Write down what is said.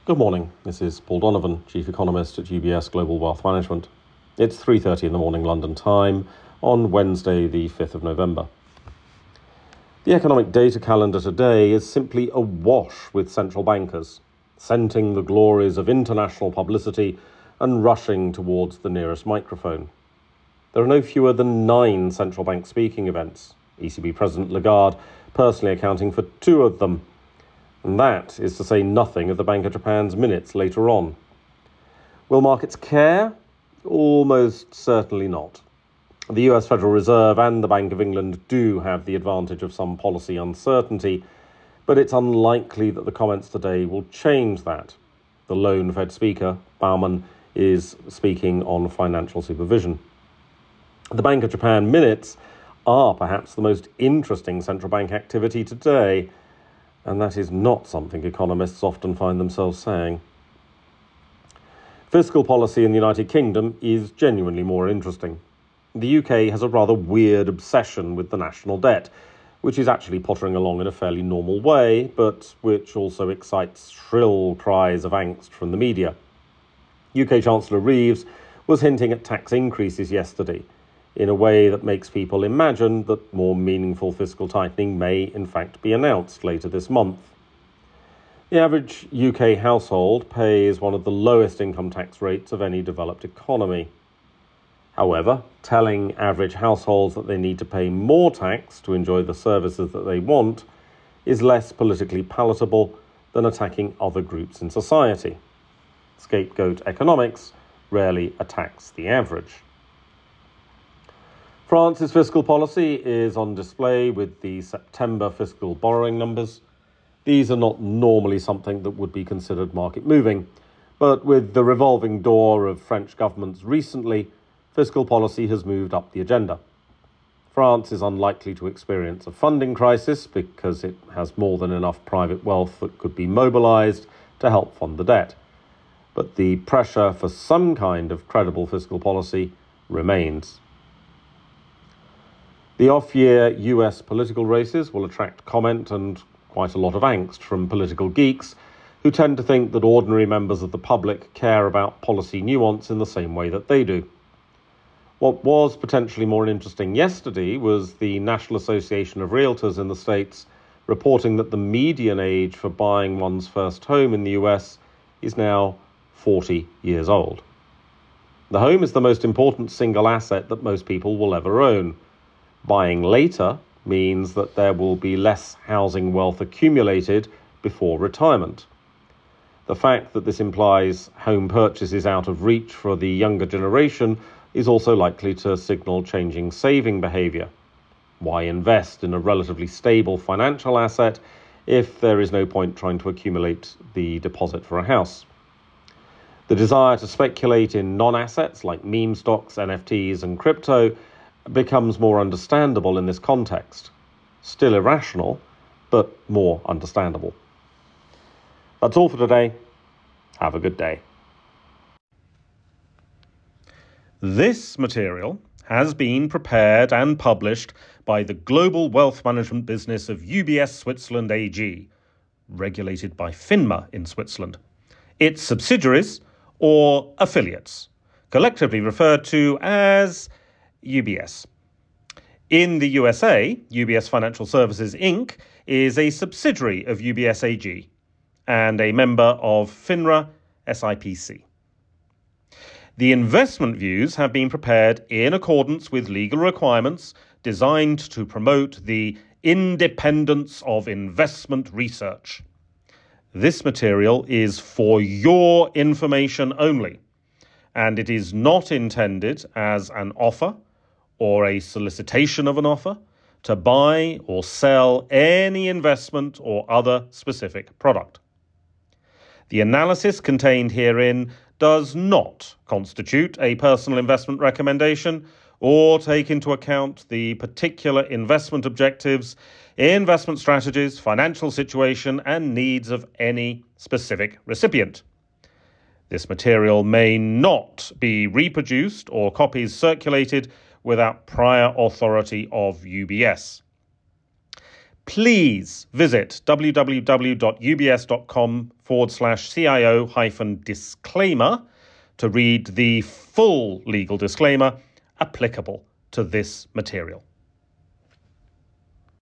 Good morning. This is Paul Donovan, Chief Economist at UBS Global Wealth Management. It's 3:30 in the morning London time on Wednesday, the 5th of November. The economic data calendar today is simply awash with central bankers, scenting the glories of international publicity and rushing towards the nearest microphone. There are no fewer than 9 central bank speaking events, ECB President Lagarde personally accounting for 2 of them. And that is to say nothing of the Bank of Japan's minutes later on. Will markets care? Almost certainly not. The US Federal Reserve and the Bank of England do have the advantage of some policy uncertainty, but it's unlikely that the comments today will change that. The lone Fed speaker, Baumann, is speaking on financial supervision. The Bank of Japan minutes are perhaps the most interesting central bank activity today, and that is not something economists often find themselves saying. Fiscal policy in the United Kingdom is genuinely more interesting. The UK has a rather weird obsession with the national debt, which is actually pottering along in a fairly normal way, but which also excites shrill cries of angst from the media. UK Chancellor Reeves was hinting at tax increases yesterday, in a way that makes people imagine that more meaningful fiscal tightening may in fact be announced later this month. The average UK household pays one of the lowest income tax rates of any developed economy. However, telling average households that they need to pay more tax to enjoy the services that they want is less politically palatable than attacking other groups in society. Scapegoat economics rarely attacks the average. France's fiscal policy is on display with the September fiscal borrowing numbers. These are not normally something that would be considered market moving, but with the revolving door of French governments recently, fiscal policy has moved up the agenda. France is unlikely to experience a funding crisis because it has more than enough private wealth that could be mobilized to help fund the debt. But the pressure for some kind of credible fiscal policy remains. The off-year US political races will attract comment and quite a lot of angst from political geeks who tend to think that ordinary members of the public care about policy nuance in the same way that they do. What was potentially more interesting yesterday was the National Association of Realtors in the States reporting that the median age for buying one's first home in the US is now 40 years old. The home is the most important single asset that most people will ever own. Buying later means that there will be less housing wealth accumulated before retirement. The fact that this implies home purchase is out of reach for the younger generation is also likely to signal changing saving behavior. Why invest in a relatively stable financial asset if there is no point trying to accumulate the deposit for a house? The desire to speculate in non-assets like meme stocks, NFTs, and crypto becomes more understandable in this context. Still irrational, but more understandable. That's all for today. Have a good day. This material has been prepared and published by the global wealth management business of UBS Switzerland AG, regulated by FINMA in Switzerland. Its subsidiaries or affiliates, collectively referred to as UBS. In the USA, UBS Financial Services Inc. is a subsidiary of UBS AG and a member of FINRA SIPC. The investment views have been prepared in accordance with legal requirements designed to promote the independence of investment research. This material is for your information only, and it is not intended as an offer or a solicitation of an offer to buy or sell any investment or other specific product. The analysis contained herein does not constitute a personal investment recommendation or take into account the particular investment objectives, investment strategies, financial situation, and needs of any specific recipient. This material may not be reproduced or copies circulated without prior authority of UBS. Please visit www.ubs.com/CIO-disclaimer to read the full legal disclaimer applicable to this material.